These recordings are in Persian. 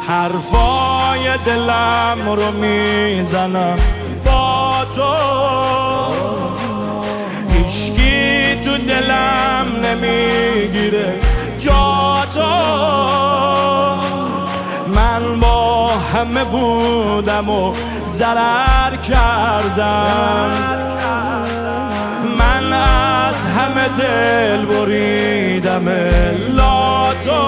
حرفای دلم رو میزنم با تو، هیچکی تو دلم نمیگیره جا تو. من با همه بودم و ضرر کردم، من از همه دل بریدم الا تو.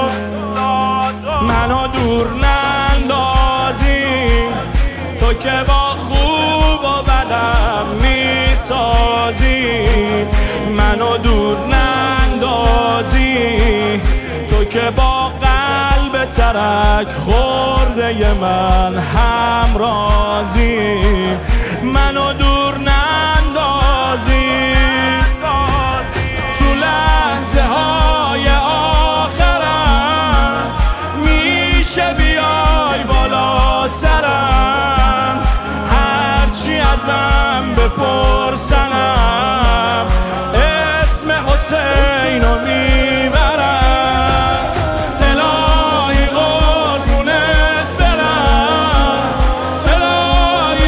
منو دور نندازی تو که با خوب و بدم میسازی، منو دور نندازی تو که با قلب ترک خورده من همرازی. منو دور نندازی تو لحظه های آخرم، میشه بیای بالا سرم، هرچی ازم بپرسنم اسم حسین رو میبرم. الهی قربونت برم، الهی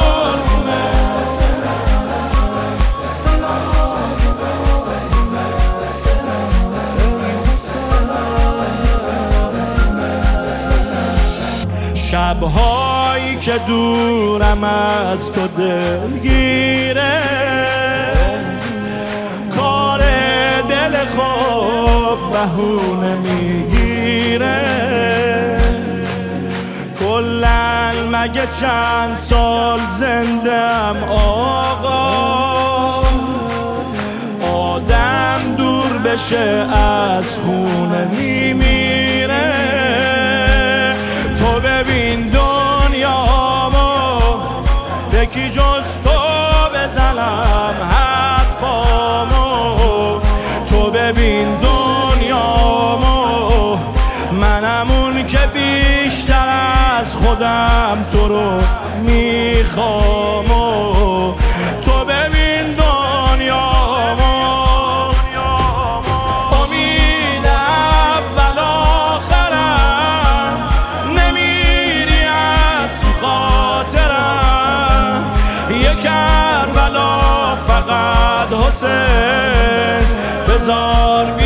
شب‌هایی که دورم از تو دلگیره، کار دل خوب بهونه میگیره. کلن مگه چند سال زندم آقا، آدم دور بشه از خونه میمیره. تو ببین دنیامو یکی جز تو بزنم حرفامو، تو ببین دنیامو منم اون که بیشتر از خودم تو رو میخوامو. تو ببین دنیامو امید اول آخرم، نمیری از تو خاطرم. یک کربلا فقط حسین بذار